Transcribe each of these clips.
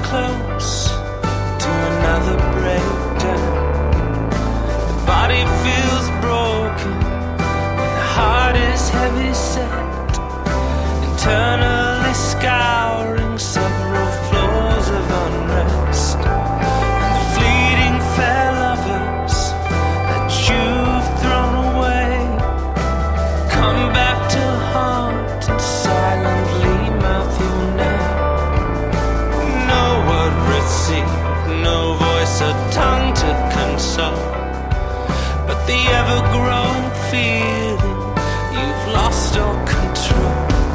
close to another breakdown. The body feels broken when the heart is heavy set, internally scouring several floors of unrest. And the fleeting fair lovers that you've thrown away come back to haunt and silently mouth your name. No word received, no voice or tongue to console, but the ever-growing feeling you've lost all control.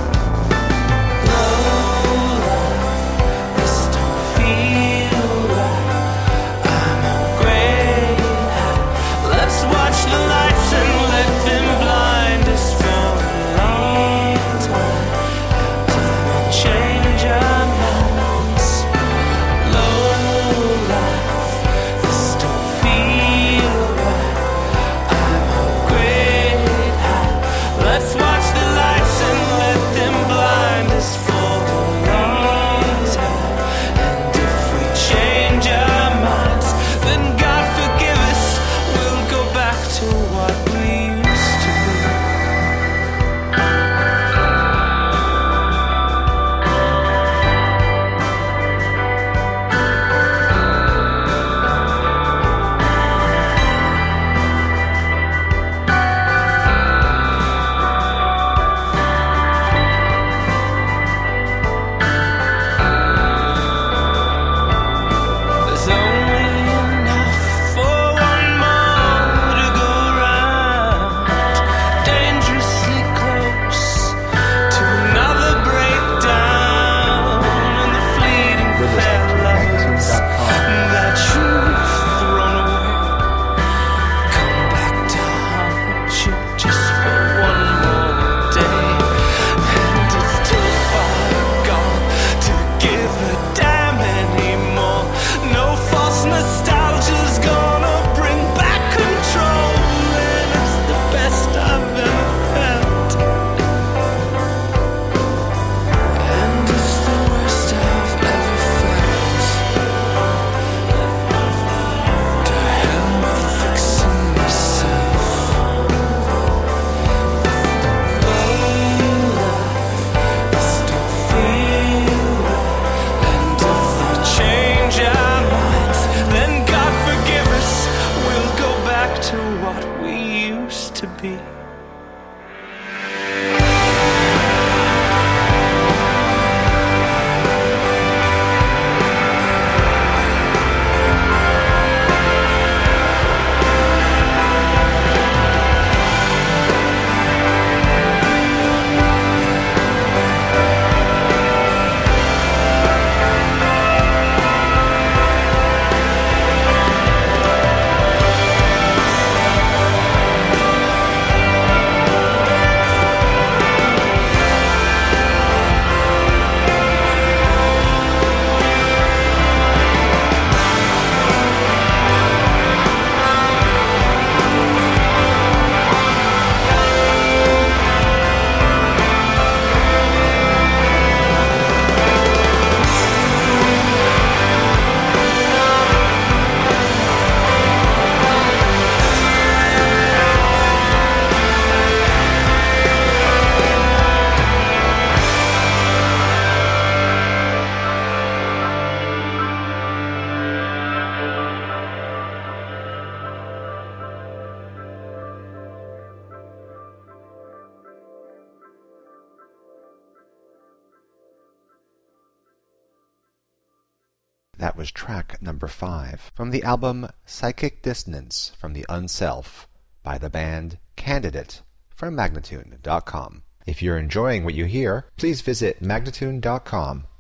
That was track number 5 from the album Psychic Dissonance from the Unself by the band Candidate from Magnatune.com. If you're enjoying what you hear, please visit Magnatune.com